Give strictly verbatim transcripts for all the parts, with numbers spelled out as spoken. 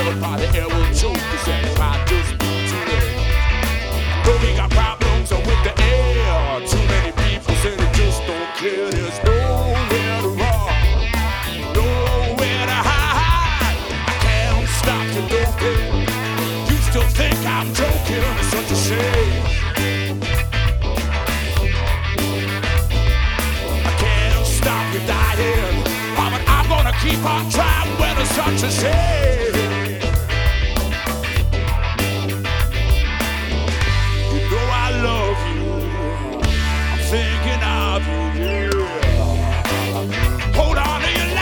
everybody ever choke us and it might just be too late. Know we got problems with the air. Too many people say they just don't care. There's nowhere to run, nowhere to hide. I can't stop you, don't care. You still think I'm joking? It's such a shame. I can't stop you dying, oh, but I'm gonna keep on trying when it's such a shame. You know I love you, I'm thinking of you, yeah. Hold on to your life.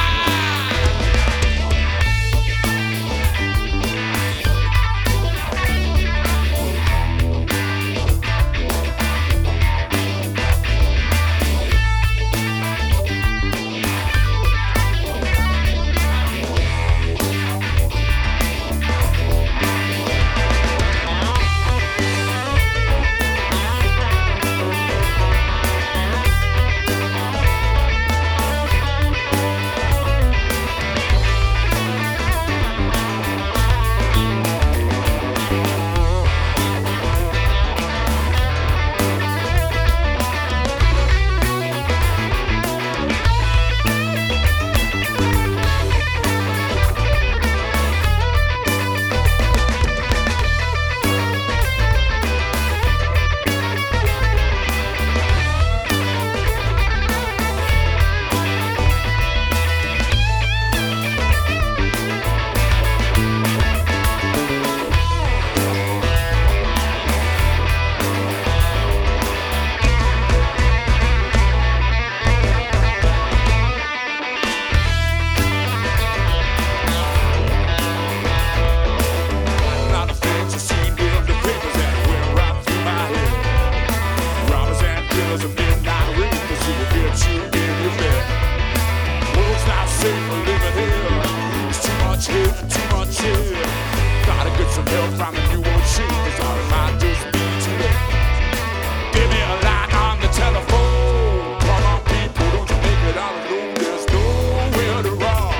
Some help from the new old shit, cause all it might just be too late. Give me a line on the telephone. Come on, people, don't you make it all alone. There's nowhere to run,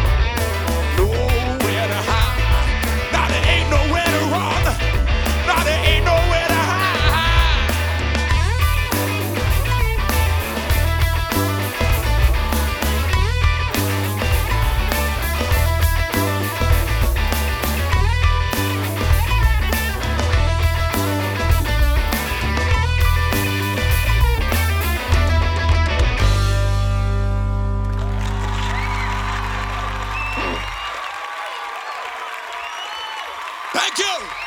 nowhere to hide. Now there ain't nowhere to run, now there ain't nowhere to hide. Thank you.